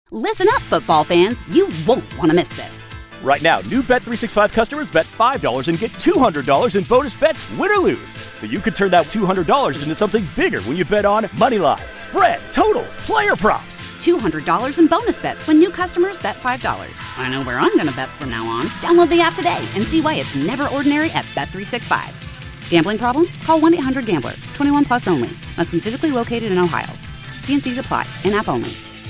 Listen up, football fans. You won't want to miss this. Right now, new Bet365 customers bet $5 and get $200 in bonus bets, win or lose. So you could turn that $200 into something bigger when you bet on moneyline, spread, totals, player props. $200 in bonus bets when new customers bet $5. I know where I'm going to bet from now on. Download the app today and see why it's never ordinary at Bet365. Gambling problem? Call 1-800-GAMBLER. 21 plus only. Must be physically located in Ohio. T&Cs apply. In-app only.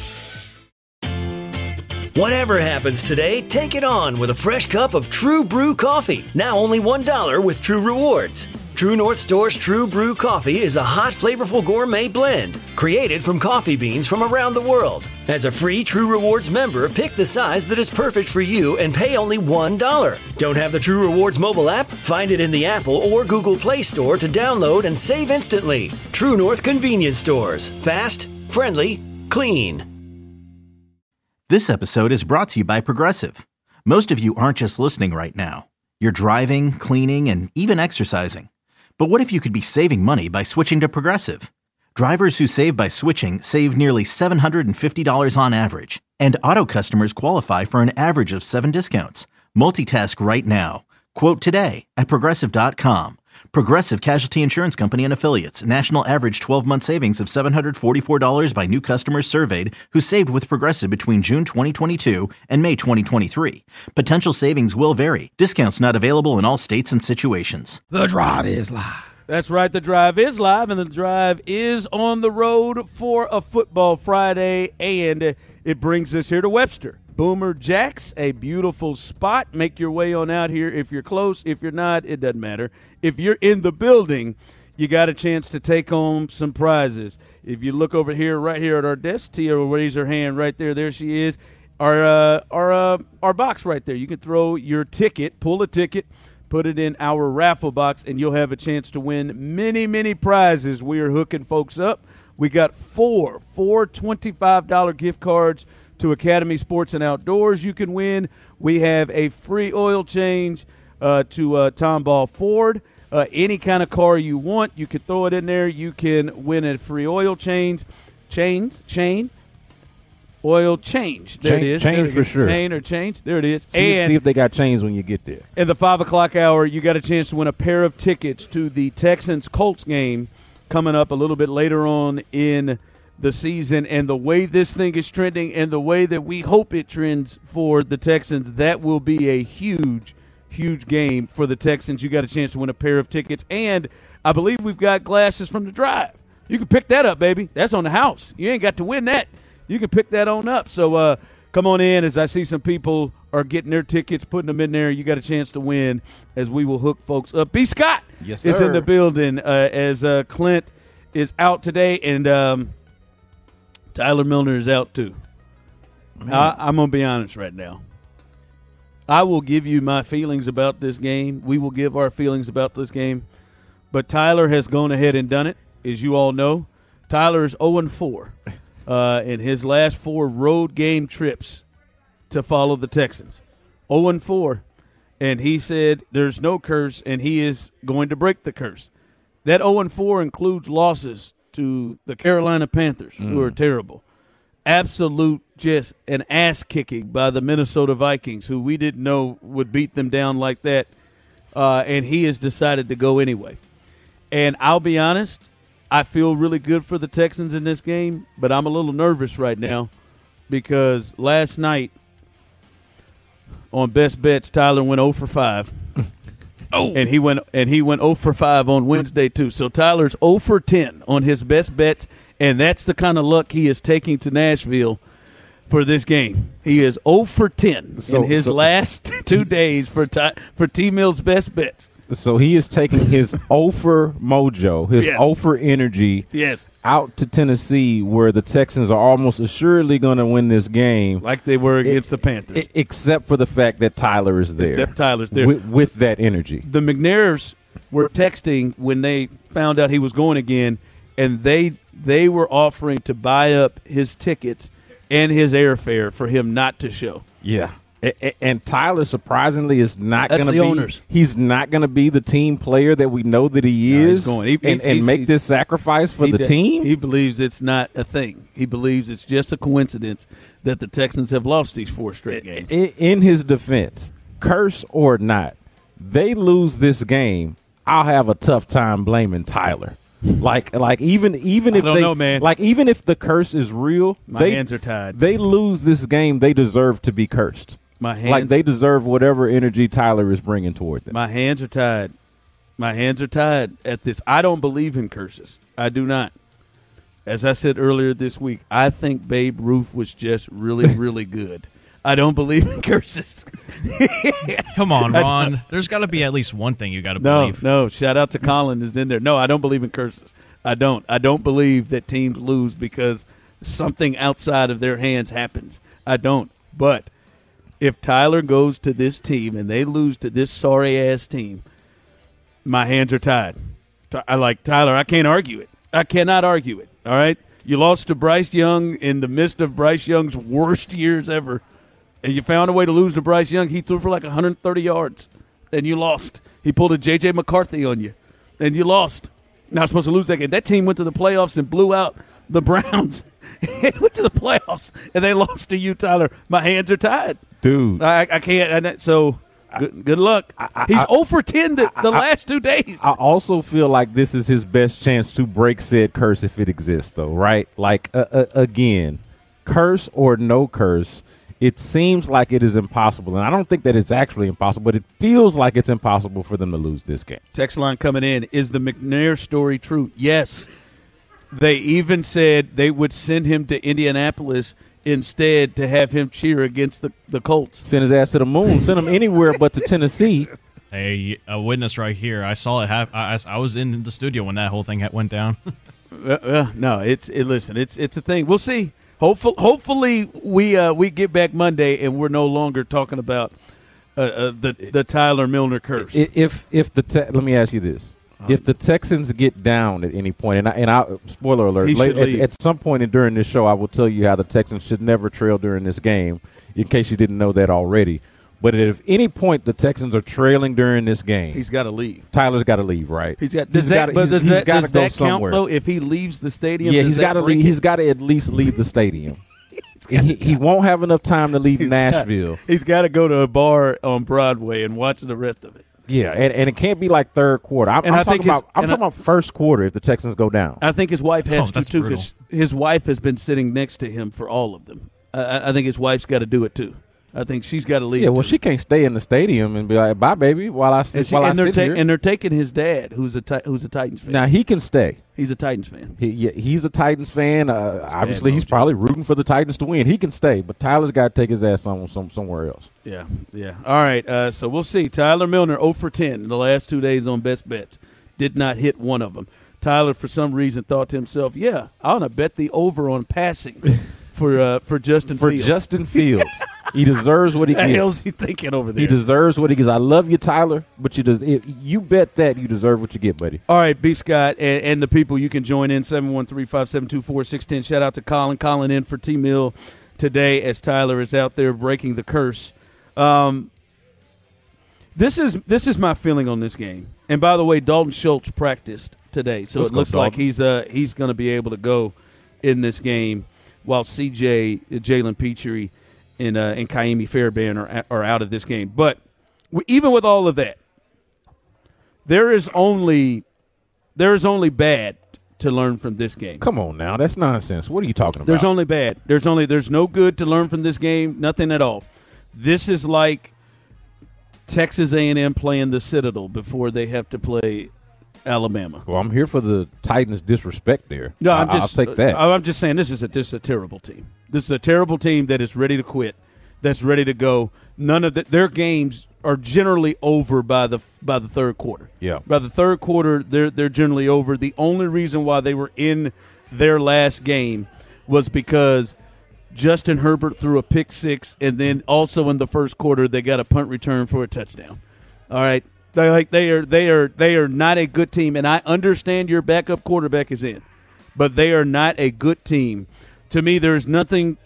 Whatever happens today, take it on with a fresh cup of True Brew coffee. Now only $1 with True Rewards. True North Store's True Brew coffee is a hot, flavorful gourmet blend created from coffee beans from around the world. As a free True Rewards member, pick the size that is perfect for you and pay only $1. Don't have the True Rewards mobile app? Find it in the Apple or Google Play Store to download and save instantly. True North Convenience Stores. Fast, friendly, clean. This episode is brought to you by Progressive. Most of you aren't just listening right now. You're driving, cleaning, and even exercising. But what if you could be saving money by switching to Progressive? Drivers who save by switching save nearly $750 on average. And auto customers qualify for an average of 7 discounts. Multitask right now. Quote today at Progressive.com. Progressive Casualty Insurance Company and Affiliates. National average 12-month savings of $744 by new customers surveyed who saved with Progressive between June 2022 and May 2023. Potential savings will vary. Discounts not available in all states and situations. The Drive is live. That's right. The Drive is live, and the Drive is on the road for a football Friday, and it brings us here to Webster. Boomer Jacks, a beautiful spot. Make your way on out here if you're close. If you're not, it doesn't matter. If you're in the building, you got a chance to take home some prizes. If you look over here, right here at our desk, Tia will raise her hand right there. There she is. Our box right there. You can throw your ticket, pull a ticket, put it in our raffle box, and you'll have a chance to win many, many prizes. We are hooking folks up. We got four $25 gift cards to Academy Sports and Outdoors you can win. We have a free oil change to Tomball Ford. Any kind of car you want, you can throw it in there. You can win a free oil change. Oil change. There it is. Change for sure. Chain or change. There it is. See if they got chains when you get there. In the 5 o'clock hour, you got a chance to win a pair of tickets to the Texans-Colts game coming up a little bit later on in the season. And the way this thing is trending and the way that we hope it trends for the Texans, that will be a huge game for the Texans. You got a chance to win a pair of tickets. And I believe we've got glasses from the Drive. You can pick that up, baby. That's on the house. You ain't got to win that. You can pick that on up. So come on in as I see some people are getting their tickets, putting them in there. You got a chance to win as we will hook folks up. B. Scott is in the building as Clint is out today, and Tyler Milner is out too. I'm going to be honest right now. I will give you my feelings about this game. We will give our feelings about this game. But Tyler has gone ahead and done it, as you all know. Tyler is 0-4 in his last 4 road game trips to follow the Texans. 0-4. And he said there's no curse, and he is going to break the curse. That 0-4 includes losses to the Carolina Panthers, who are terrible. Absolute just an ass-kicking by the Minnesota Vikings, who we didn't know would beat them down like that. And he has decided to go anyway. And I'll be honest, I feel really good for the Texans in this game, but I'm a little nervous right now because last night on Best Bets, Tyler went 0 for 5. And he went 0 for 5 on Wednesday too. So Tyler's 0 for 10 on his best bets, and that's the kind of luck he is taking to Nashville for this game. He is 0 for 10 in his last 2 days for T-Mill's best bets. So he is taking his 0 for mojo, his 0 for energy out to Tennessee, where the Texans are almost assuredly going to win this game. Like they were against the Panthers. Except for the fact that Tyler is there. Except Tyler's there. With that energy. The McNairs were texting when they found out he was going again, and they were offering to buy up his tickets and his airfare for him not to show. Yeah. And Tyler, surprisingly, is not going to be. Owners. He's not going to be the team player that we know that he is. He's going and make this sacrifice for the team. He believes it's not a thing. He believes it's just a coincidence that the Texans have lost these 4 straight games. In his defense, curse or not, they lose this game, I'll have a tough time blaming Tyler. Like even if I don't know, man. Like even if the curse is real, my hands are tied. They lose this game, they deserve to be cursed. My hands, like they deserve whatever energy Tyler is bringing toward them. My hands are tied. My hands are tied at this. I don't believe in curses. I do not. As I said earlier this week, I think Babe Ruth was just really, really good. I don't believe in curses. Come on, Ron. There's got to be at least one thing you got to believe. No. Shout out to Colin is in there. No, I don't believe in curses. I don't. I don't believe that teams lose because something outside of their hands happens. I don't. But if Tyler goes to this team and they lose to this sorry-ass team, my hands are tied. I like Tyler. I can't argue it. I cannot argue it. All right? You lost to Bryce Young in the midst of Bryce Young's worst years ever. And you found a way to lose to Bryce Young. He threw for like 130 yards, and you lost. He pulled a J.J. McCarthy on you, and you lost. Not supposed to lose that game. That team went to the playoffs and blew out the Browns. It went to the playoffs, and they lost to you, Tyler. My hands are tied. Dude. I can't. So good luck. He's 0 for 10 the last 2 days. I also feel like this is his best chance to break said curse if it exists, though, right? Like, again, curse or no curse, it seems like it is impossible, and I don't think that it's actually impossible, but it feels like it's impossible for them to lose this game. Text line coming in. Is the McNair story true? Yes. They even said they would send him to Indianapolis instead to have him cheer against the Colts. Send his ass to the moon. Send him anywhere but to Tennessee. Hey, a witness right here. I saw it happen. I was in the studio when that whole thing went down. No, listen, it's a thing. We'll see. Hopefully we get back Monday and we're no longer talking about the Tyler Milner curse. Let me ask you this: if the Texans get down at any point, and I spoiler alert, at some point during this show, I will tell you how the Texans should never trail during this game, in case you didn't know that already. But if any point the Texans are trailing during this game, he's got to leave. Tyler's got to leave, right? Does that count though? If he leaves the stadium, yeah, he's got to leave. He's got to at least leave the stadium. He won't have enough time to leave Nashville. He's got to go to a bar on Broadway and watch the rest of it. Yeah, and it can't be like third quarter. I'm talking about first quarter if the Texans go down. I think his wife has to too, because his wife has been sitting next to him for all of them. I think his wife's got to do it too. I think she's got to leave. Yeah, well, she can't stay in the stadium and be like, "Bye, baby," while I sit here. And they're taking his dad, who's a Titans fan. Now he can stay. He's a Titans fan. He's a Titans fan. Obviously, he's probably rooting for the Titans to win. He can stay, but Tyler's got to take his ass on somewhere else. Yeah. All right, so we'll see. Tyler Milner 0 for 10 in the last 2 days on Best Bets. Did not hit one of them. Tyler, for some reason, thought to himself, "Yeah, I want to bet the over on passing." For Justin Fields. For Justin Fields. He deserves what he gets. What the hell's he thinking over there? He deserves what he gets. I love you, Tyler, but you bet that you deserve what you get, buddy. All right, B. Scott and the people, you can join in 713-572-4610. Shout out to Colin. Colin in for T-Mill today as Tyler is out there breaking the curse. This is my feeling on this game. And by the way, Dalton Schultz practiced today, so it looks like he's going to be able to go in this game, while CJ, Jalen Petrie, and Kaimi Fairbairn are out of this game. But even with all of that, there is only bad to learn from this game. Come on now, that's nonsense. What are you talking about? There's only bad. There's no good to learn from this game. Nothing at all. This is like Texas A&M playing the Citadel before they have to play Alabama. Well, I'm here for the Titans' disrespect there. No, I'll take that. I'm just saying this is a terrible team. This is a terrible team that is ready to quit, that's ready to go. None of their games are generally over by the third quarter. Yeah. By the third quarter, they're generally over. The only reason why they were in their last game was because Justin Herbert threw a pick six, and then also in the first quarter they got a punt return for a touchdown. All right. They are not a good team, and I understand your backup quarterback is in, but they are not a good team. To me, there's nothing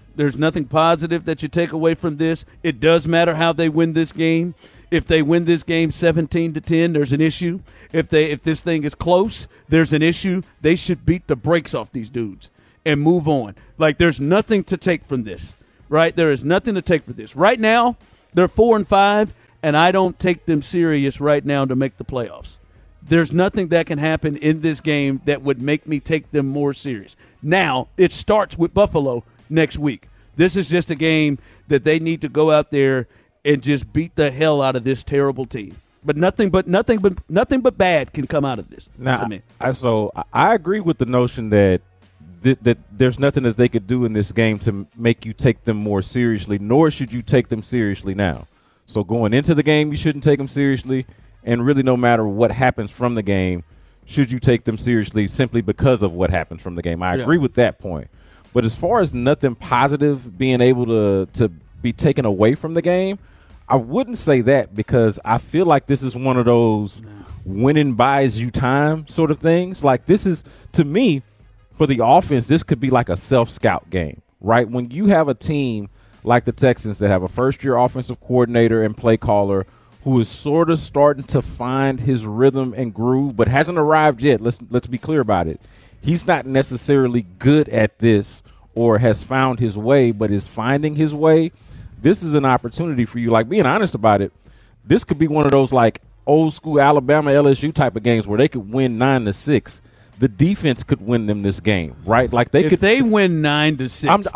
There's nothing positive that you take away from this. It does matter how they win this game. If they win this game 17-10, there's an issue. If this thing is close, there's an issue. They should beat the brakes off these dudes and move on. Like, there's nothing to take from this, right? There is nothing to take from this. Right now, they're 4-5, and I don't take them serious right now to make the playoffs. There's nothing that can happen in this game that would make me take them more serious. Now, it starts with Buffalo next week. This is just a game that they need to go out there and just beat the hell out of this terrible team. But nothing but bad can come out of this. Now, I agree with the notion that that there's nothing that they could do in this game to make you take them more seriously, nor should you take them seriously now. So going into the game, you shouldn't take them seriously, and really no matter what happens from the game, should you take them seriously simply because of what happens from the game. I agree with that point. But as far as nothing positive being able to be taken away from the game, I wouldn't say that, because I feel like this is one of those winning buys you time sort of things. Like, this is, to me, for the offense, this could be like a self-scout game, right? When you have a team like the Texans that have a first-year offensive coordinator and play caller who is sort of starting to find his rhythm and groove but hasn't arrived yet. Let's be clear about it. He's not necessarily good at this or has found his way, but is finding his way. This is an opportunity for you, like, being honest about it. This could be one of those, like, old school Alabama LSU type of games where they could win 9-6. The defense could win them this game, right? Like, they could. They win 9-6.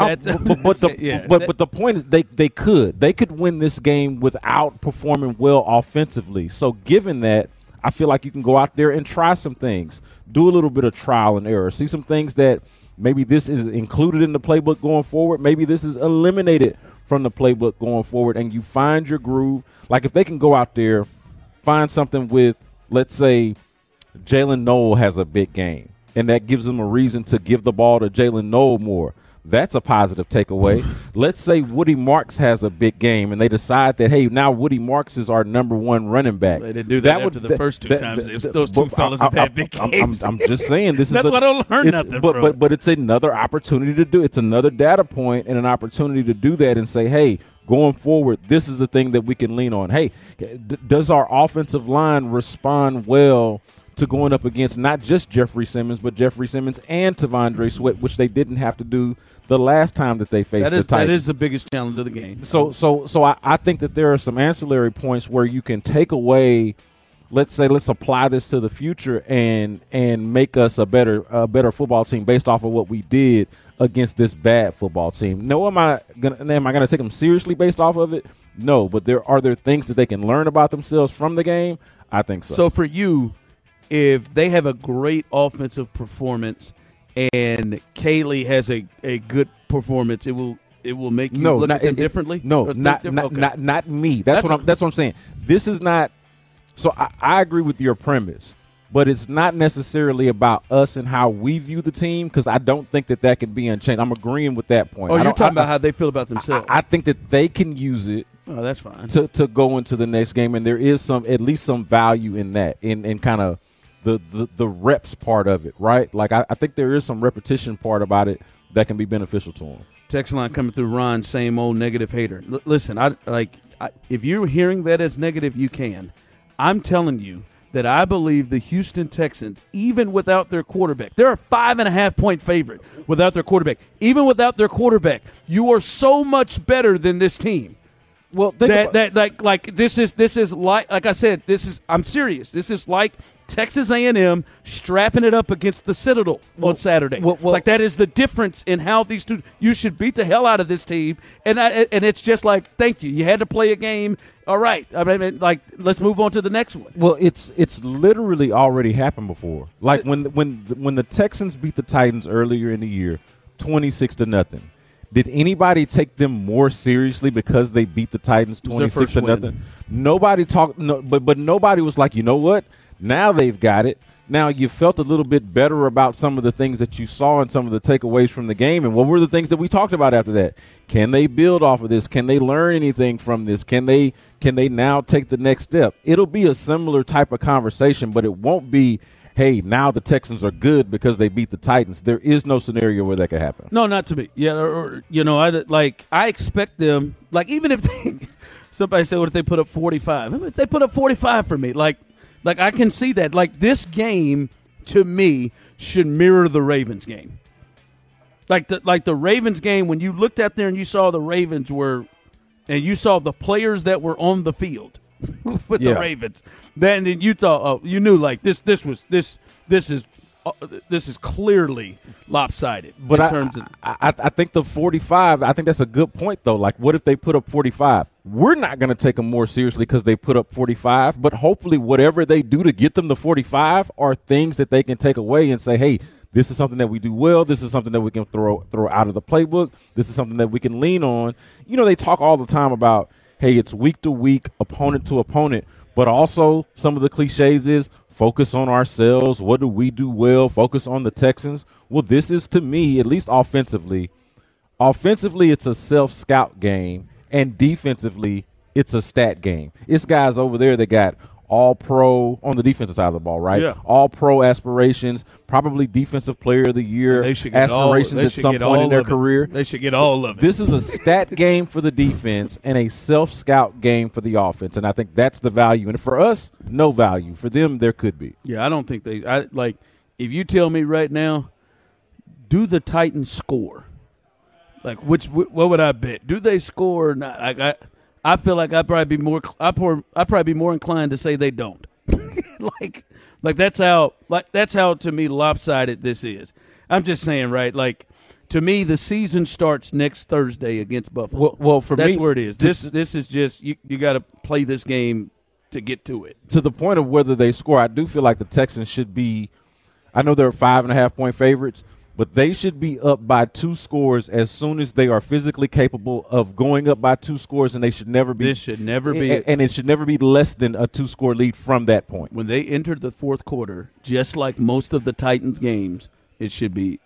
But the point is, they could win this game without performing well offensively. So given that, I feel like you can go out there and try some things, do a little bit of trial and error, see some things that maybe this is included in the playbook going forward. Maybe this is eliminated from the playbook going forward, and you find your groove. Like, if they can go out there, find something with, let's say, Jalen Noel has a big game, and that gives them a reason to give the ball to Jalen Noel more. That's a positive takeaway. Let's say Woody Marks has a big game, and they decide that, hey, now Woody Marks is our number one running back. They didn't do that after the first two times. Those two fellas have had big games. I'm just saying this is. That's why I don't learn nothing. But it's another opportunity to do. It's another data point and an opportunity to do that and say, hey, going forward, this is the thing that we can lean on. Hey, does our offensive line respond well to going up against not just Jeffrey Simmons, but Jeffrey Simmons and T'Vondre Sweat, which they didn't have to do the last time that they faced the Titans. That is the biggest challenge of the game. So I think that there are some ancillary points where you can take away, let's apply this to the future and make us a better football team based off of what we did against this bad football team. No, am I gonna take them seriously based off of it? No, but are there things that they can learn about themselves from the game? I think so. So for you, if they have a great offensive performance and Kaylee has a good performance, it will make you look at them differently? No, not me. That's what I'm saying. This is not – so I agree with your premise, but it's not necessarily about us and how we view the team, because I don't think that can be unchanged. I'm agreeing with that point. Oh, you're talking about how they feel about themselves. I think that they can use it. Oh, that's fine. To go into the next game, and there is at least some value in that, in kind of the reps part of it, right? Like, I think there is some repetition part about it that can be beneficial to them. Text line coming through, Ron, same old negative hater. Listen, if you're hearing that as negative, you can. I'm telling you that I believe the Houston Texans, even without their quarterback, they're a 5.5-point favorite without their quarterback. Even without their quarterback, you are so much better than this team. Well, this is like I said, I'm serious. This is like Texas A&M strapping it up against the Citadel on Saturday. Like, that is the difference in how these two. You should beat the hell out of this team, and it's just like, thank you. You had to play a game. All right. I mean, like, let's move on to the next one. Well, it's literally already happened before. Like, when the Texans beat the Titans earlier in the year, 26-0. Did anybody take them more seriously because they beat the Titans 26-0? Nobody talked, but nobody was like, you know what? Now they've got it. Now you felt a little bit better about some of the things that you saw and some of the takeaways from the game. And what were the things that we talked about after that? Can they build off of this? Can they learn anything from this? Can they now take the next step? It'll be a similar type of conversation, but it won't be, hey, now the Texans are good because they beat the Titans. There is no scenario where that could happen. No, not to me. Yeah, or I expect them, like, even if they somebody said, what if they put up 45? If they put up 45 for me, like I can see that. Like, this game to me should mirror the Ravens game. Like the Ravens game, when you looked out there and you saw the Ravens and you saw the players that were on the field with the Ravens, then you thought, you knew, like, this is clearly lopsided. But I think the 45, I think that's a good point, though. Like, what if they put up 45? We're not going to take them more seriously because they put up 45, but hopefully whatever they do to get them to 45 are things that they can take away and say, hey, this is something that we do well. This is something that we can throw out of the playbook. This is something that we can lean on. You know, they talk all the time about, hey, it's week to week, opponent to opponent, but also some of the cliches is focus on ourselves. What do we do well? Focus on the Texans. Well, this is, to me, at least offensively, it's a self-scout game, and defensively, it's a stat game. It's guys over there that got all-pro on the defensive side of the ball, right? Yeah. All-pro aspirations, probably defensive player of the year aspirations at some point in their career. They should get all of it. This is a stat game for the defense and a self-scout game for the offense, and I think that's the value. And for us, no value. For them, there could be. Yeah, I don't think if you tell me right now, do the Titans score? Like, what would I bet? Do they score or not? I feel like I'd probably be more inclined to say they don't. like that's how to me lopsided this is. I'm just saying, right? Like, to me, the season starts next Thursday against Buffalo. Well, for that's me, where it is. This is just you got to play this game to get to it. To the point of whether they score, I do feel like the Texans should be. I know they're 5.5-point favorites, but they should be up by 2 scores as soon as they are physically capable of going up by 2 scores, and they should never be. This should never be. And it should never be less than a 2-score lead from that point. When they entered the fourth quarter, just like most of the Titans games, it should be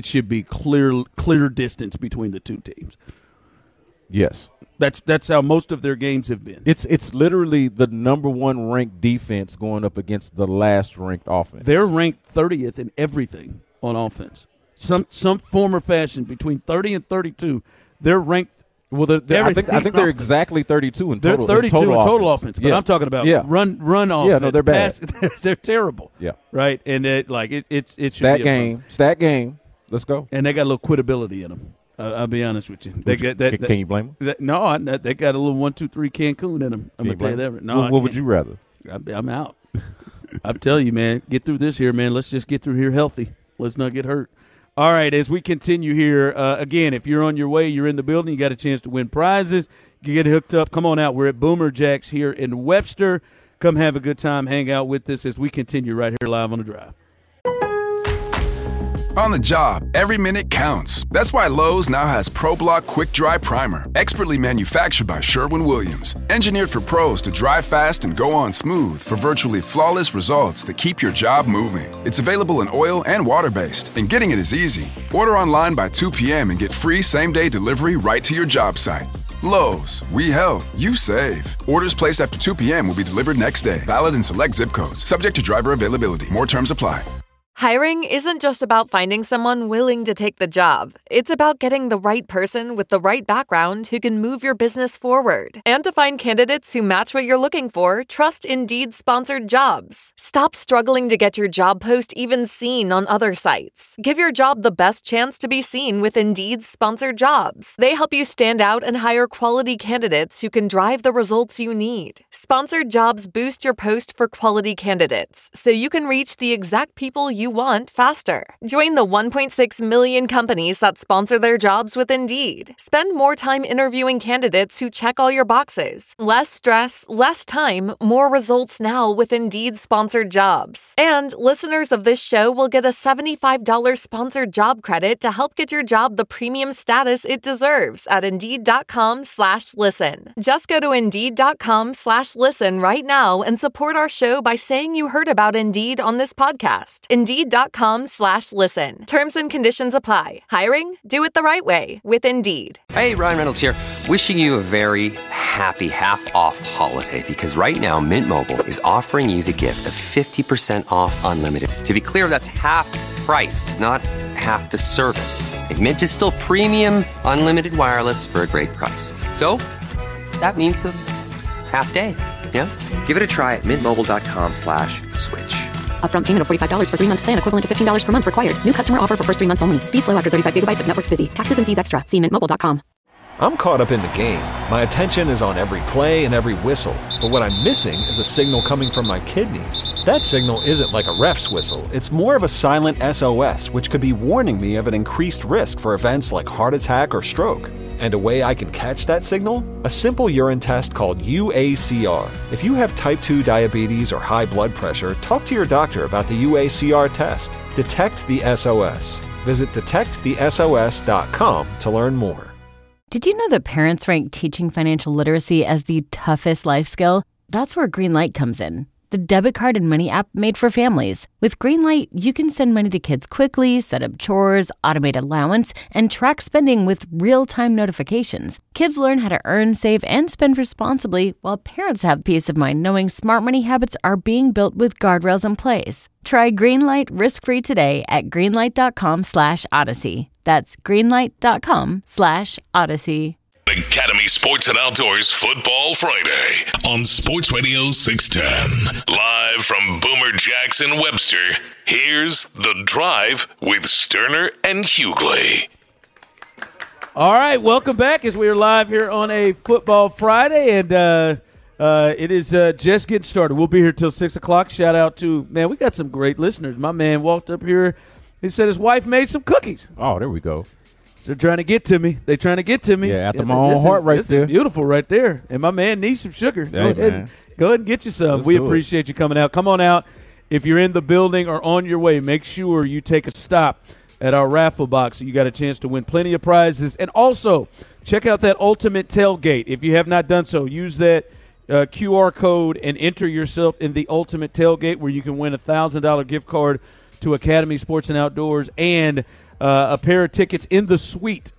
clear distance between the two teams. Yes. That's how most of their games have been. It's literally the number 1 ranked defense going up against the last ranked offense. They're ranked 30th in everything on offense. Some form or fashion between 30 and 32, they're ranked. Well, I think they're exactly 32 in total. They're 32 in total offense, but yeah. I'm talking about run offense. Yeah, no, they're bad. They're terrible. Yeah, right. And it should stat be stat game. Let's go. And they got a little quitability in them. I'll be honest with you. Can you blame them? No, they got a little 1, 2, 3 Cancun in them. I'm gonna tell you that. No, what would you rather? I'm out. I'm telling you, man. Get through this here, man. Let's just get through here healthy. Let's not get hurt. All right, as we continue here, again, if you're on your way, you're in the building, you got a chance to win prizes. You get hooked up. Come on out. We're at Boomer Jacks here in Webster. Come have a good time. Hang out with us as we continue right here live on The Drive. On the job, every minute counts. That's why Lowe's now has ProBlock Quick Dry Primer, expertly manufactured by Sherwin-Williams. Engineered for pros to dry fast and go on smooth for virtually flawless results that keep your job moving. It's available in oil and water-based, and getting it is easy. Order online by 2 p.m. and get free same-day delivery right to your job site. Lowe's, we help, you save. Orders placed after 2 p.m. will be delivered next day. Valid in select zip codes. Subject to driver availability. More terms apply. Hiring isn't just about finding someone willing to take the job. It's about getting the right person with the right background who can move your business forward. And to find candidates who match what you're looking for, trust Indeed-sponsored jobs. Stop struggling to get your job post even seen on other sites. Give your job the best chance to be seen with Indeed-sponsored jobs. They help you stand out and hire quality candidates who can drive the results you need. Sponsored jobs boost your post for quality candidates, so you can reach the exact people you want faster. Join the 1.6 million companies that sponsor their jobs with Indeed. Spend more time interviewing candidates who check all your boxes. Less stress, less time, more results now with Indeed-sponsored jobs. And listeners of this show will get a $75 sponsored job credit to help get your job the premium status it deserves at Indeed.com/listen. Just go to Indeed.com/listen right now and support our show by saying you heard about Indeed on this podcast. Indeed.com/listen. Terms and conditions apply. Hiring? Do it the right way with Indeed. Hey, Ryan Reynolds here. Wishing you a very happy half-off holiday because right now Mint Mobile is offering you the gift of 50% off unlimited. To be clear, that's half price, not half the service. And Mint is still premium unlimited wireless for a great price. So that means a half day. Yeah? Give it a try at mintmobile.com/switch. Upfront payment of $45 for 3-month plan equivalent to $15 per month required. New customer offer for first 3 months only. Speed slow after 35 gigabytes if network's busy. Taxes and fees extra. See mintmobile.com. I'm caught up in the game. My attention is on every play and every whistle. But what I'm missing is a signal coming from my kidneys. That signal isn't like a ref's whistle. It's more of a silent SOS, which could be warning me of an increased risk for events like heart attack or stroke. And a way I can catch that signal? A simple urine test called UACR. If you have type 2 diabetes or high blood pressure, talk to your doctor about the UACR test. Detect the SOS. Visit detectthesos.com to learn more. Did you know that parents rank teaching financial literacy as the toughest life skill? That's where Greenlight comes in. The debit card and money app made for families. With Greenlight, you can send money to kids quickly, set up chores, automate allowance, and track spending with real-time notifications. Kids learn how to earn, save, and spend responsibly, while parents have peace of mind knowing smart money habits are being built with guardrails in place. Try Greenlight risk-free today at greenlight.com/Odyssey. That's greenlight.com/Odyssey. Academy Sports and Outdoors Football Friday on Sports Radio 610. Live from Boomer Jackson Webster, here's The Drive with Sterner and Hughley. All right, welcome back as we are live here on a Football Friday, and it is just getting started. We'll be here till 6 o'clock. Shout out to, man, we got some great listeners. My man walked up here. He said his wife made some cookies. Oh, there we go. So they're trying to get to me. They're trying to get to me. Yeah, after my own heart right there. Beautiful right there. And my man needs some sugar. Go ahead and get you some. We appreciate you coming out. Come on out. If you're in the building or on your way, make sure you take a stop at our raffle box so you got a chance to win plenty of prizes. And also, check out that Ultimate Tailgate. If you have not done so, use that QR code and enter yourself in the Ultimate Tailgate where you can win a $1,000 gift card to Academy Sports and Outdoors and a pair of tickets in the suite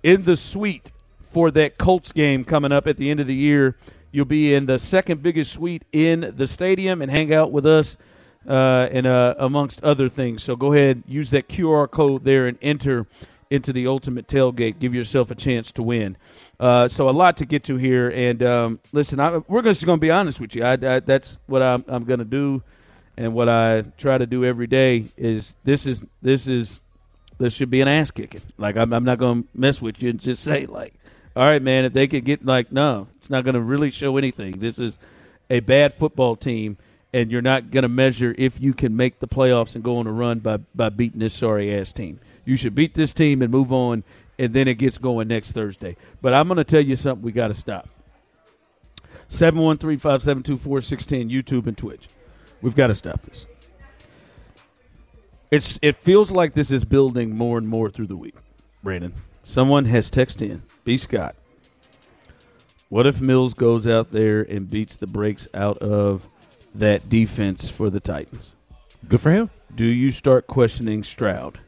for that Colts game coming up at the end of the year. You'll be in the second biggest suite in the stadium and hang out with us and amongst other things. So go ahead, use that QR code there and enter into the Ultimate Tailgate. Give yourself a chance to win. So a lot to get to here. And listen, we're just going to be honest with you. That's what I'm going to do, and what I try to do every day is this should be an ass kicking. Like, I'm not going to mess with you and just say, like, all right, man, if they could get, like, no, it's not going to really show anything. This is a bad football team, and you're not going to measure if you can make the playoffs and go on a run by beating this sorry-ass team. You should beat this team and move on, and then it gets going next Thursday. But I'm going to tell you something we got to stop. 713-572-4610, YouTube and Twitch. We've got to stop this. It feels like this is building more and more through the week, Brandon. Someone has texted in, B. Scott, what if Mills goes out there and beats the brakes out of that defense for the Titans? Good for him. Do you start questioning Stroud?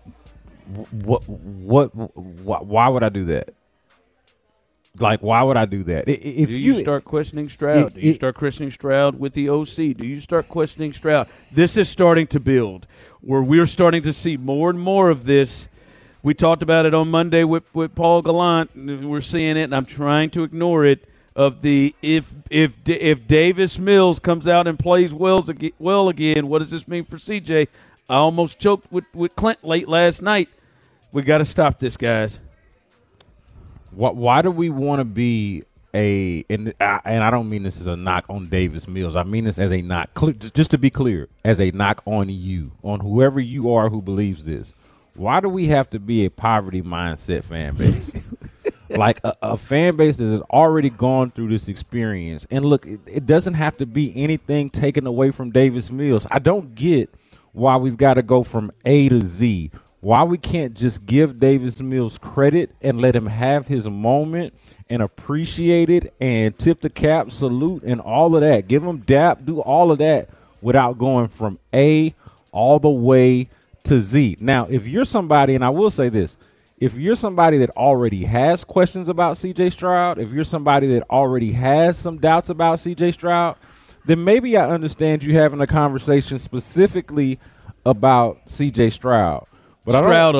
Why would I do that? Like, why would I do that? Do you start questioning Stroud? Do you start questioning Stroud with the OC? Do you start questioning Stroud? This is starting to build where we're starting to see more and more of this. We talked about it on Monday with Paul Gallant. We're seeing it, and I'm trying to ignore it, of the if Davis Mills comes out and plays well again, what does this mean for CJ? I almost choked with Clint late last night. We got to stop this, guys. Why do we want to be and I don't mean this as a knock on Davis Mills. I mean this as a knock, just to be clear, as a knock on you, on whoever you are who believes this. Why do we have to be a poverty mindset fan base? Like a fan base that has already gone through this experience. And look, it doesn't have to be anything taken away from Davis Mills. I don't get why we've got to go from A to Z. Why we can't just give Davis Mills credit and let him have his moment and appreciate it and tip the cap, salute, and all of that. Give him dap, do all of that without going from A all the way to Z. Now, if you're somebody, and I will say this, if you're somebody that already has questions about C.J. Stroud, if you're somebody that already has some doubts about C.J. Stroud, then maybe I understand you having a conversation specifically about C.J. Stroud. But Stroud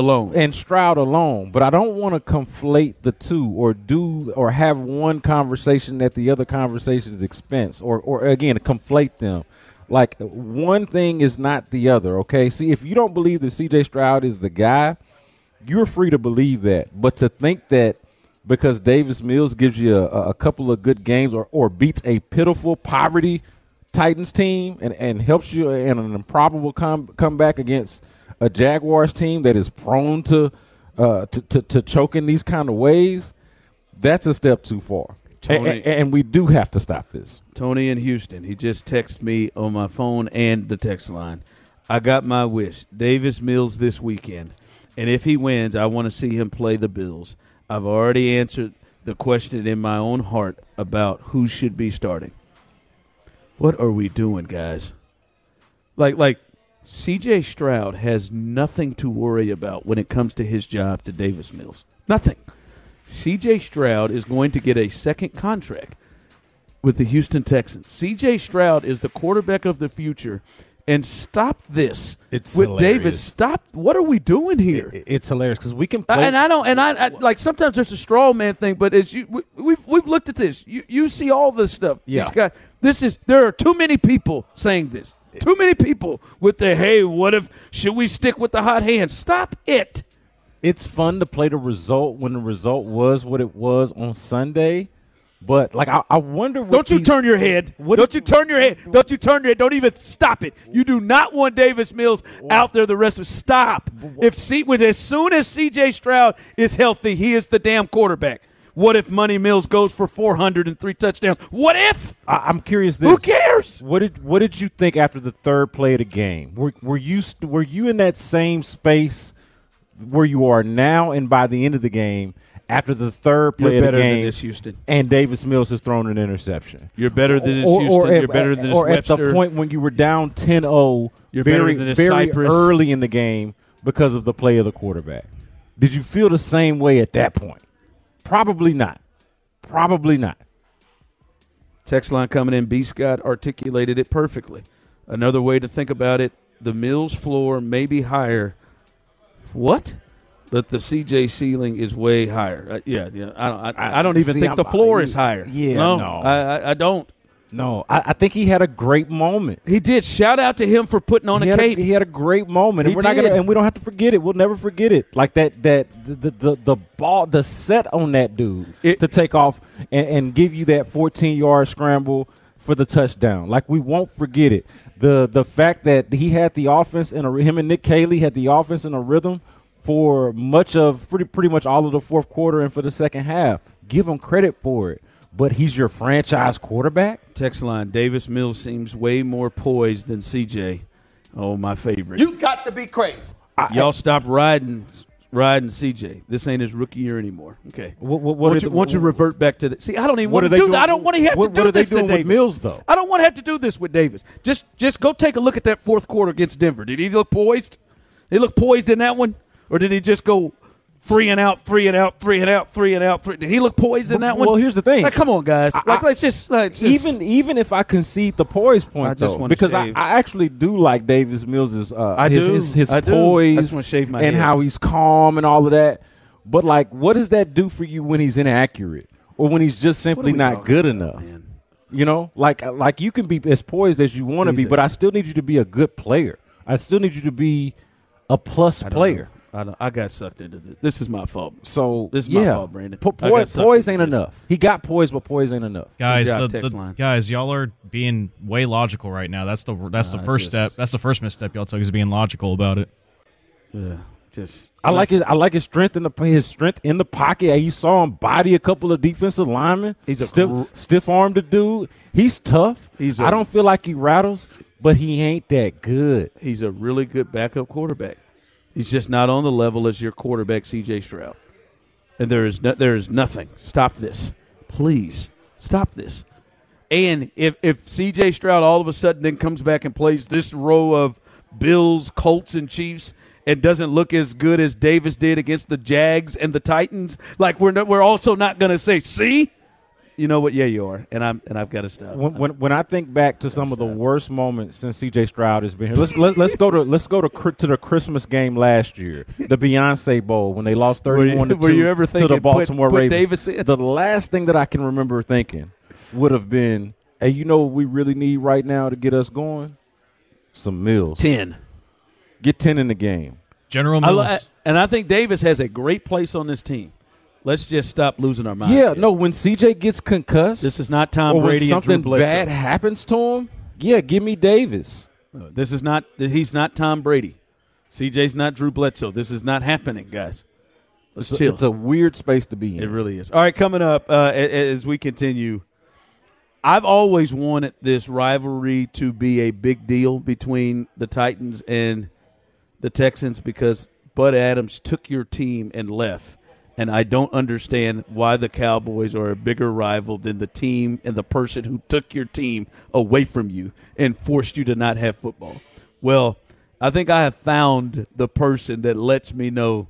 alone. But I don't want to conflate the two or have one conversation at the other conversation's expense or again, conflate them. Like, one thing is not the other, okay? See, if you don't believe that C.J. Stroud is the guy, you're free to believe that. But to think that because Davis Mills gives you a couple of good games or beats a pitiful poverty Titans team and helps you in an improbable comeback against a Jaguars team that is prone to choke in these kind of ways, that's a step too far. Tony, and we do have to stop this. Tony in Houston, he just texted me on my phone and the text line. I got my wish. Davis Mills this weekend. And if he wins, I want to see him play the Bills. I've already answered the question in my own heart about who should be starting. What are we doing, guys? Like C.J. Stroud has nothing to worry about when it comes to his job to Davis Mills. Nothing. C.J. Stroud is going to get a second contract with the Houston Texans. C.J. Stroud is the quarterback of the future. And stop this. It's with hilarious. Davis. Stop. What are we doing here? It's hilarious because we can play. I like sometimes there's a straw man thing, but as we've looked at this. You see all this stuff. Yeah. There are too many people saying this. Too many people with the, hey, what if, should we stick with the hot hand? Stop it. It's fun to play the result when the result was what it was on Sunday. But, like, I wonder what Don't you turn your head. Don't you turn your head. Don't you turn your head. Don't even stop it. You do not want Davis Mills out there the rest of it. Stop. As soon as C.J. Stroud is healthy, he is the damn quarterback. What if Money Mills goes for 403 touchdowns? What if? I'm curious. Who cares? What did you think after the third play of the game? Were you in that same space where you are now and by the end of the game? After the third play of the game, this, Houston. And Davis Mills has thrown an interception. You're better than this, Houston. You're better than this, Webster. Or at the point when you were down 10-0, You're very Cypress. Early in the game because of the play of the quarterback. Did you feel the same way at that point? Probably not. Probably not. Text line coming in. B. Scott articulated it perfectly. Another way to think about it, the Mills floor may be higher. What? But the CJ ceiling is way higher. I don't even think the floor is higher. Yeah, no. I don't. No, I think he had a great moment. He did. Shout out to him for putting on a cape. He had a great moment, and we don't have to forget it. We'll never forget it. Like the ball, the set on that dude to take off and give you that 14-yard scramble for the touchdown. Like, we won't forget it. The fact that he had the offense him and Nick Caley had the offense in a rhythm for pretty much all of the fourth quarter and for the second half. Give him credit for it. But he's your franchise quarterback? Text line, Davis Mills seems way more poised than CJ. Oh, my favorite. You got to be crazy. Y'all stop riding CJ. This ain't his rookie year anymore. Okay. Once you revert back to the – see, I don't even want to do that. I don't want to have to do this to Davis. What are they doing with Mills, though? I don't want to have to do this with Davis. Just go take a look at that fourth quarter against Denver. Did he look poised? Did he look poised in that one? Or did he just go 3 and out, 3 and out, 3 and out, 3 and out? Did he look poised in that one? Well, here's the thing. Like, come on, guys. Let's just even if I concede the poise point, because I actually do like Davis Mills' his poise I just want to shave my and head. how he's calm and all of that. But, like, what does that do for you when he's inaccurate or when he's just simply not good enough? You know, like you can be as poised as you want to be, but I still need you to be a good player. I still need you to be a plus player. I got sucked into this. This is my fault. So this is my fault, Brandon. Poise ain't enough. He got poise, but poise ain't enough. Guys, guys, y'all are being way logical right now. That's the first step. That's the first misstep y'all took, is being logical about it. Yeah, I like his strength in the pocket. You saw him body a couple of defensive linemen. He's stiff-armed dude. He's tough. I don't feel like he rattles, but he ain't that good. He's a really good backup quarterback. He's just not on the level as your quarterback, C.J. Stroud. And there is nothing. Stop this. Please, stop this. And if C.J. Stroud all of a sudden then comes back and plays this row of Bills, Colts, and Chiefs and doesn't look as good as Davis did against the Jags and the Titans, like we're also not going to say, see? You know what? Yeah, you are, and I've got to stop. When I think back to some of the worst moments since C.J. Stroud has been here, let's go to the Christmas game last year, the Beyonce Bowl when they lost 31-2 to the Baltimore Ravens. Davis in? The last thing that I can remember thinking would have been, hey, you know what we really need right now to get us going? Some Mills. 10. Get 10 in the game. General Mills. And I think Davis has a great place on this team. Let's just stop losing our minds. Yeah, here. no, when CJ gets concussed, this is not Tom or Brady when something and Drew Bledsoe. bad happens to him, yeah, give me Davis. This is not. He's not Tom Brady. CJ's not Drew Bledsoe. This is not happening, guys. Let's chill. It's a weird space to be in. It really is. All right, coming up as we continue, I've always wanted this rivalry to be a big deal between the Titans and the Texans because Bud Adams took your team and left. And I don't understand why the Cowboys are a bigger rival than the team and the person who took your team away from you and forced you to not have football. Well, I think I have found the person that lets me know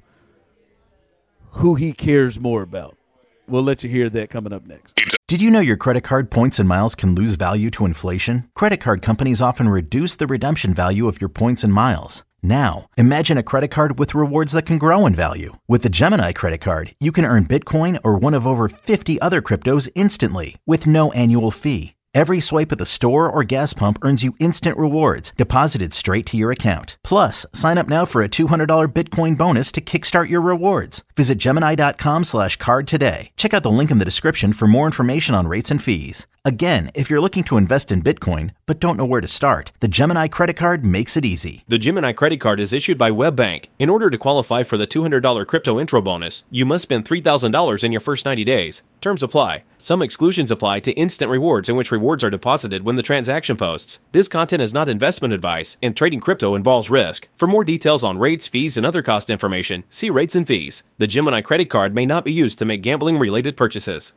who he cares more about. We'll let you hear that coming up next. Did you know your credit card points and miles can lose value to inflation? Credit card companies often reduce the redemption value of your points and miles. Now, imagine a credit card with rewards that can grow in value. With the Gemini credit card, you can earn Bitcoin or one of over 50 other cryptos instantly with no annual fee. Every swipe at the store or gas pump earns you instant rewards deposited straight to your account. Plus, sign up now for a $200 Bitcoin bonus to kickstart your rewards. Visit Gemini.com/card today. Check out the link in the description for more information on rates and fees. Again, if you're looking to invest in Bitcoin but don't know where to start, the Gemini credit card makes it easy. The Gemini credit card is issued by WebBank. In order to qualify for the $200 crypto intro bonus, you must spend $3,000 in your first 90 days. Terms apply. Some exclusions apply to instant rewards in which rewards are deposited when the transaction posts. This content is not investment advice, and trading crypto involves risk. For more details on rates, fees, and other cost information, see rates and fees. The Gemini credit card may not be used to make gambling-related purchases.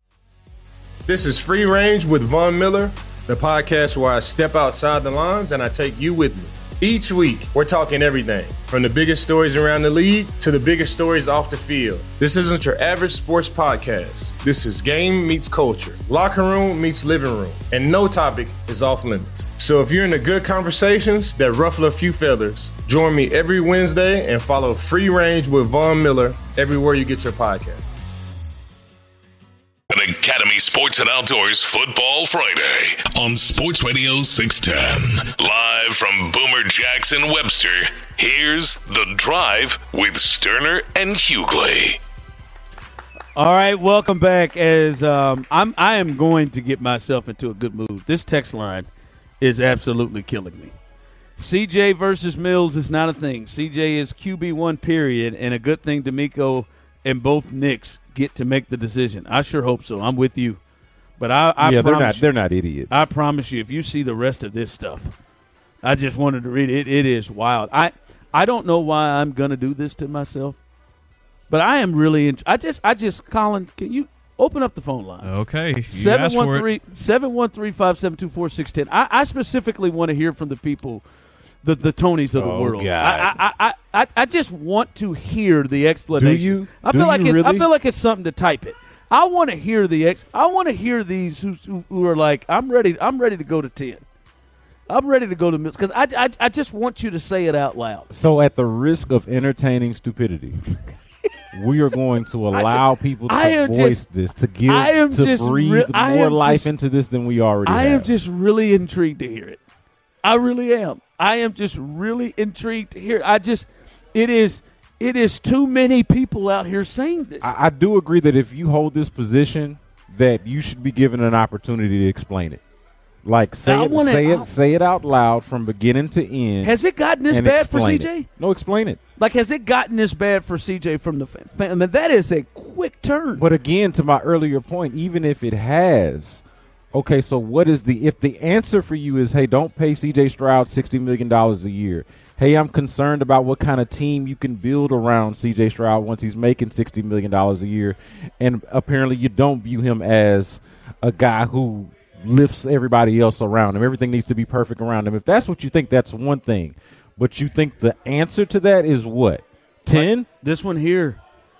This is Free Range with Von Miller, the podcast where I step outside the lines and I take you with me. Each week, we're talking everything, from the biggest stories around the league to the biggest stories off the field. This isn't your average sports podcast. This is game meets culture, locker room meets living room, and no topic is off limits. So if you're into good conversations that ruffle a few feathers, join me every Wednesday and follow Free Range with Von Miller everywhere you get your podcast. An Academy Sports and Outdoors Football Friday on Sports Radio 610. Live from Boomer Jackson Webster, here's The Drive with Sterner and Hughley. All right, welcome back. As I am going to get myself into a good mood. This text line is absolutely killing me. CJ versus Mills is not a thing. CJ is QB1 period, and a good thing DeMeco and both Knicks get to make the decision. I sure hope so. I'm with you. But I promise they're not idiots. I promise you, if you see the rest of this stuff, I just wanted to read it. It is wild. I don't know why I'm gonna do this to myself, but I am really I just Colin, can you open up the phone line? Okay. 713-572-4610. I specifically want to hear from the people, the Tonys of the world. God. I just want to hear the explanation. Do you? I feel like it's something to type it. I want to hear I want to hear these who are like, I'm ready to go to 10. I'm ready to go to Mills because I just want you to say it out loud. So at the risk of entertaining stupidity, we are going to allow people to voice this, to breathe more life into this than we already have. I am just really intrigued to hear it. I really am. I am just really intrigued to hear it. It is too many people out here saying this. I do agree that if you hold this position, that you should be given an opportunity to explain it. Like say it out loud from beginning to end. Has it gotten this bad for CJ? No, explain it. Like, has it gotten this bad for CJ from the fan? I mean, that is a quick turn. But again, to my earlier point, even if it has, okay, so if the answer for you is, hey, don't pay CJ Stroud $60 million a year. Hey, I'm concerned about what kind of team you can build around CJ Stroud once he's making $60 million a year. And apparently you don't view him as a guy who lifts everybody else around him. Everything needs to be perfect around him. If that's what you think, that's one thing. But you think the answer to that is what? 10? This one here.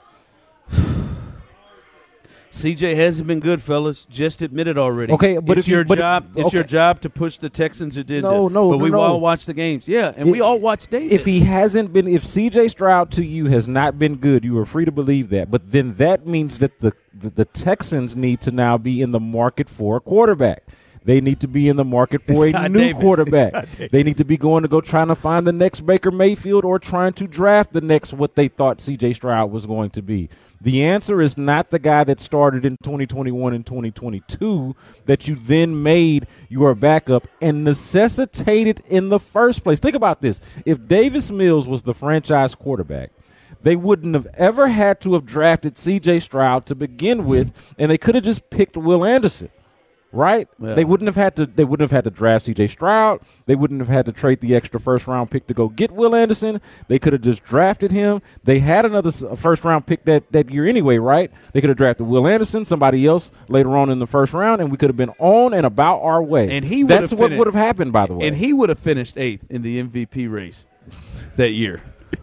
CJ hasn't been good, fellas. Just admit it already. Okay, but it's your job. It's your job to push the Texans' agenda. But we all watch the games. Yeah, and we all watch Davis. If he hasn't been, if CJ Stroud to you has not been good, you are free to believe that. But then that means that the Texans need to now be in the market for a quarterback. They need to be in the market for a new quarterback. They need to be going to go trying to find the next Baker Mayfield or trying to draft the next what they thought C.J. Stroud was going to be. The answer is not the guy that started in 2021 and 2022 that you then made your backup and necessitated in the first place. Think about this. If Davis Mills was the franchise quarterback, they wouldn't have ever had to have drafted C.J. Stroud to begin with, and they could have just picked Will Anderson. Right? Yeah. They wouldn't have had to draft C.J. Stroud. They wouldn't have had to trade the extra first-round pick to go get Will Anderson. They could have just drafted him. They had another first-round pick that year anyway, right? They could have drafted Will Anderson, somebody else later on in the first round, and we could have been on and about our way. And that's what would have happened, by the way. And he would have finished 8th in the MVP race that year.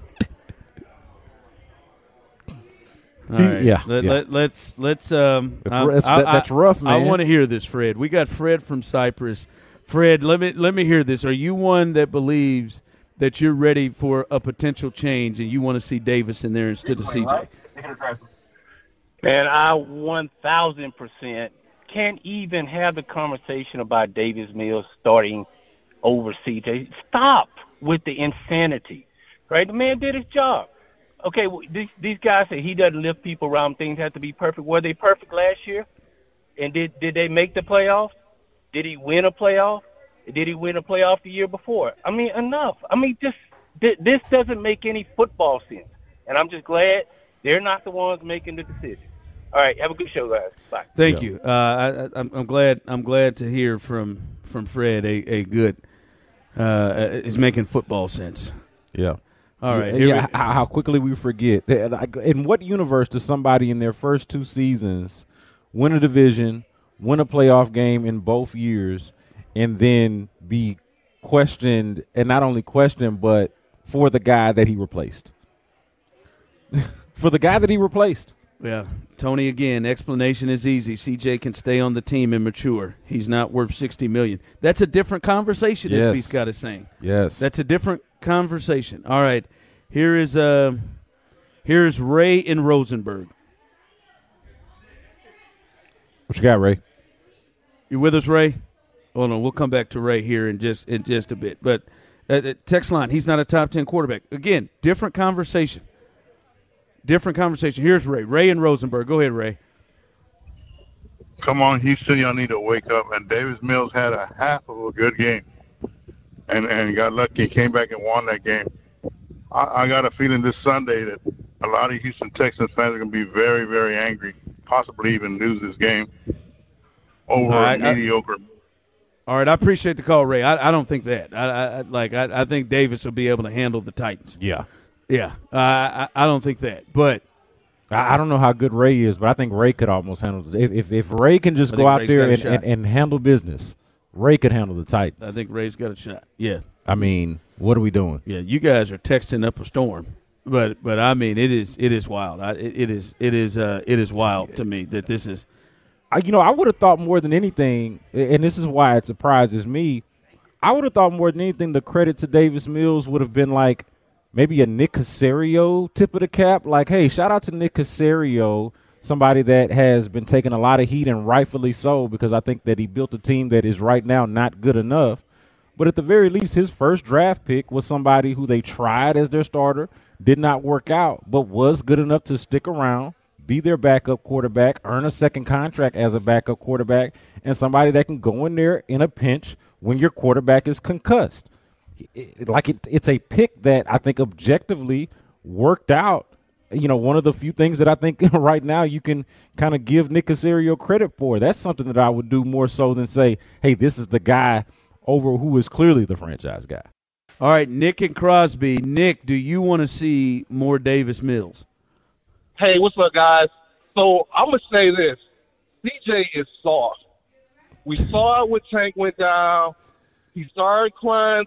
All right. Yeah. Let's. That's rough, man. I want to hear this, Fred. We got Fred from Cypress. Fred, let me hear this. Are you one that believes that you're ready for a potential change and you want to see Davis in there instead of CJ? Man, I 1,000% can't even have the conversation about Davis Mills starting over CJ. Stop with the insanity, right? The man did his job. Okay, well, these guys say he doesn't lift people around. Things have to be perfect. Were they perfect last year? And did they make the playoffs? Did he win a playoff? Did he win a playoff the year before? I mean, enough. I mean, this doesn't make any football sense. And I'm just glad they're not the ones making the decision. All right, have a good show, guys. Bye. Thank you. I'm glad to hear from Fred a good is making football sense. Yeah. All right. How quickly we forget. In what universe does somebody in their first 2 seasons win a division, win a playoff game in both years, and then be questioned, and not only questioned, but for the guy that he replaced? For the guy that he replaced. Yeah. Tony, again, explanation is easy. CJ can stay on the team and mature. He's not worth $60 million. That's a different conversation, as B. Scott is saying. Yes. That's a different conversation. All right. Here's Ray in Rosenberg. What you got, Ray? You with us, Ray? Hold on. We'll come back to Ray here in just a bit. But text line, he's not a top 10 quarterback. Again, different conversation. Different conversation. Here's Ray. Ray in Rosenberg. Go ahead, Ray. Come on, Houston, y'all need to wake up. And Davis Mills had a half of a good game. And got lucky, came back and won that game. I got a feeling this Sunday that a lot of Houston Texans fans are going to be very, very angry, possibly even lose this game over mediocre. All right, I appreciate the call, Ray. I don't think that. I think Davis will be able to handle the Titans. Yeah. Yeah. I don't think that. But I don't know how good Ray is, but I think Ray could almost handle it. If Ray can just go out there and handle business, Ray could handle the Titans. I think Ray's got a shot. Yeah. I mean, what are we doing? Yeah, you guys are texting up a storm, but I mean, it is wild. It is wild to me that this is. I would have thought more than anything, and this is why it surprises me. I would have thought more than anything the credit to Davis Mills would have been like maybe a Nick Caserio tip of the cap. Like, hey, shout out to Nick Caserio, somebody that has been taking a lot of heat, and rightfully so, because I think that he built a team that is right now not good enough. But at the very least, his first draft pick was somebody who they tried as their starter, did not work out, but was good enough to stick around, be their backup quarterback, earn a second contract as a backup quarterback, and somebody that can go in there in a pinch when your quarterback is concussed. It's a pick that I think objectively worked out. One of the few things that I think right now you can kind of give Nick Caserio credit for. That's something that I would do more so than say, hey, this is the guy over who is clearly the franchise guy. All right, Nick and Crosby. Nick, do you want to see more Davis Mills? Hey, what's up, guys? So I'm going to say this. CJ is soft. We saw it when Tank went down. He started crying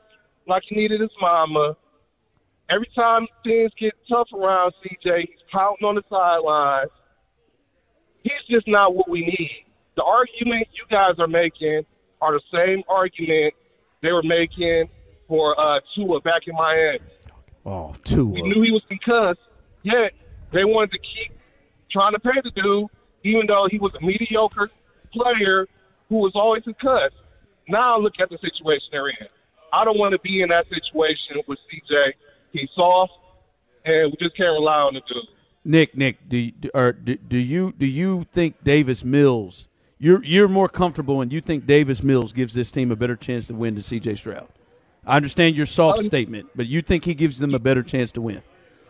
like he needed his mama. Every time things get tough around CJ, he's pouting on the sidelines. He's just not what we need. The argument you guys are making are the same argument they were making for Tua back in Miami. Oh, Tua. We knew he was concussed, yet they wanted to keep trying to pay the dude, even though he was a mediocre player who was always concussed. Now look at the situation they're in. I don't want to be in that situation with CJ. He's soft, and we just can't rely on the dude. Nick, do you think Davis Mills? You're more comfortable, and you think Davis Mills gives this team a better chance to win than C.J. Stroud? I understand your soft statement, but you think he gives them a better chance to win?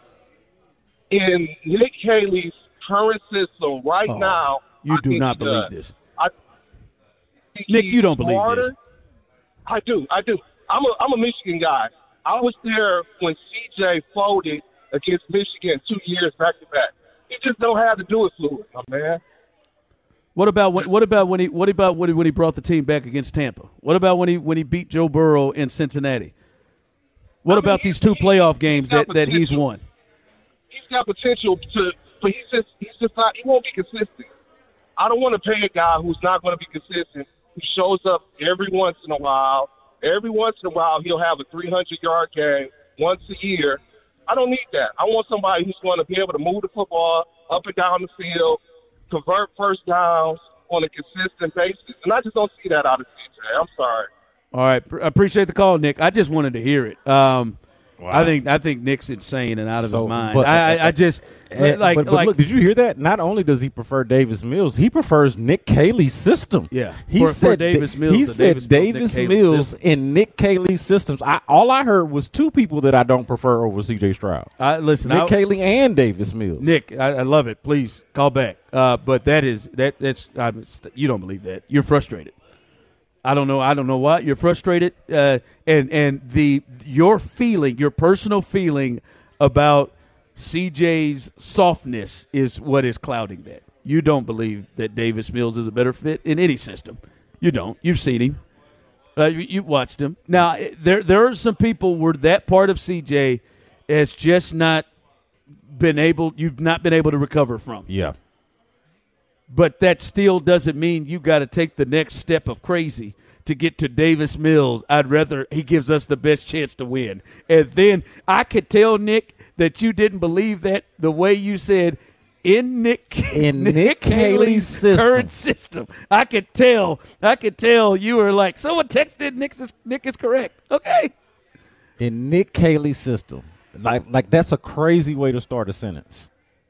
In Nick Haley's current system right now, you do not believe this. Nick, you don't believe this. I do. I'm a Michigan guy. I was there when C.J. folded against Michigan 2 years back to back. He just don't have to do it fluid, my man. What about when he brought the team back against Tampa? What about when he beat Joe Burrow in Cincinnati? What about these two playoff games that he's won? He's got potential but he's just not. He won't be consistent. I don't want to pay a guy who's not going to be consistent. He shows up every once in a while. Every once in a while, he'll have a 300-yard game once a year. I don't need that. I want somebody who's going to be able to move the football up and down the field, convert first downs on a consistent basis. And I just don't see that out of CJ. I'm sorry. All right. I appreciate the call, Nick. I just wanted to hear it. Wow. I think Nick's insane and out of his mind. But look, did you hear that? Not only does he prefer Davis Mills, he prefers Nick Caley's system. Yeah, he said Davis Mills. He said Davis Mills in Nick Caley's systems. All I heard was two people that I don't prefer over C.J. Stroud. Nick Caley and Davis Mills. Nick, I love it. Please call back. But that's you don't believe that. You're frustrated. I don't know why you're frustrated, and your personal feeling about CJ's softness is what is clouding that. You don't believe that Davis Mills is a better fit in any system. You don't. You've seen him. You've watched him. Now there are some people where that part of CJ has just not been able. You've not been able to recover from. Yeah. But that still doesn't mean you got to take the next step of crazy to get to Davis Mills. I'd rather he gives us the best chance to win. And then I could tell, Nick, that you didn't believe that the way you said in Nick Haley's current system. I could tell you were like, someone texted Nick is correct. Okay. In Nick Haley's system. Like that's a crazy way to start a sentence.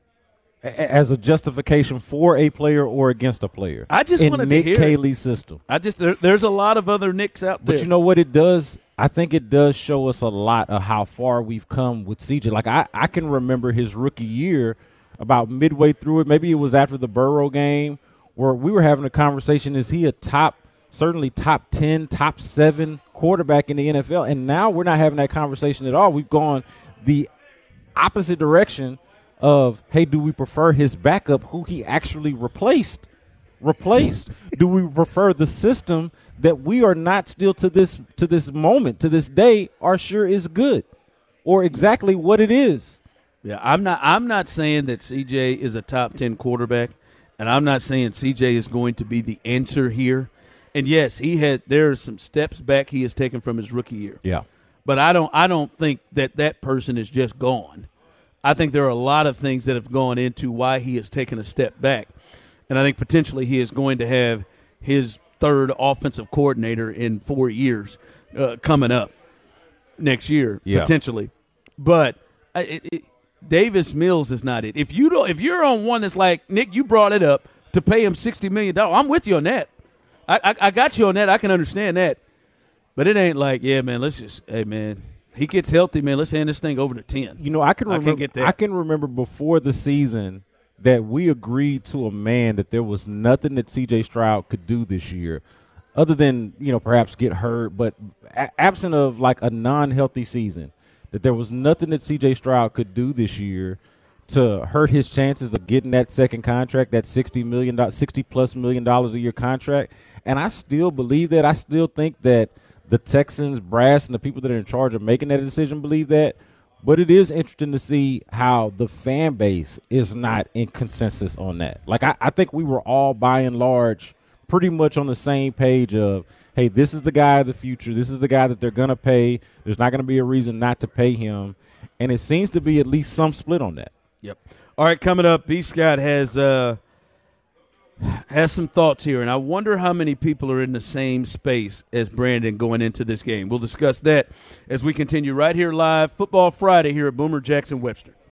As a justification for a player or against a player. I just wanted to hear Nick Caley's system. There's a lot of other Nicks out there. But you know what it does? I think it does show us a lot of how far we've come with CJ. Like I can remember his rookie year, about midway through it, maybe it was after the Burrow game, where we were having a conversation, is he a certainly top 10, top 7 quarterback in the NFL? And now we're not having that conversation at all. We've gone the opposite direction of, hey, do we prefer his backup who he actually replaced? Do we prefer the system that we are not still to this moment, to this day, are sure is good or exactly what it is? Yeah, I'm not saying that CJ is a top 10 quarterback, and I'm not saying CJ is going to be the answer here. And yes, there are some steps back he has taken from his rookie year. Yeah. But I don't think that person is just gone. I think there are a lot of things that have gone into why he has taken a step back. And I think potentially he is going to have his third offensive coordinator in 4 years coming up next year, potentially. But Davis Mills is not it. If you're on one that's like, Nick, you brought it up to pay him $60 million, I'm with you on that. I got you on that. I can understand that. But it ain't like, yeah, man, hey, man, he gets healthy, man, let's hand this thing over to 10. You know, I can remember before the season that we agreed to a man that there was nothing that C.J. Stroud could do this year other than, perhaps get hurt, but absent of like a non-healthy season, that there was nothing that C.J. Stroud could do this year to hurt his chances of getting that second contract, that $60+ million a year contract. And I still believe that. I still think that the Texans brass and the people that are in charge of making that decision believe that. But it is interesting to see how the fan base is not in consensus on that. Like, I think we were all, by and large, pretty much on the same page of, hey, this is the guy of the future. This is the guy that they're going to pay. There's not going to be a reason not to pay him. And it seems to be at least some split on that. Yep. All right, coming up, B. Scott has some thoughts here, and I wonder how many people are in the same space as Brandon going into this game. We'll discuss that as we continue right here live, Football Friday here at Boomer Jackson Webster.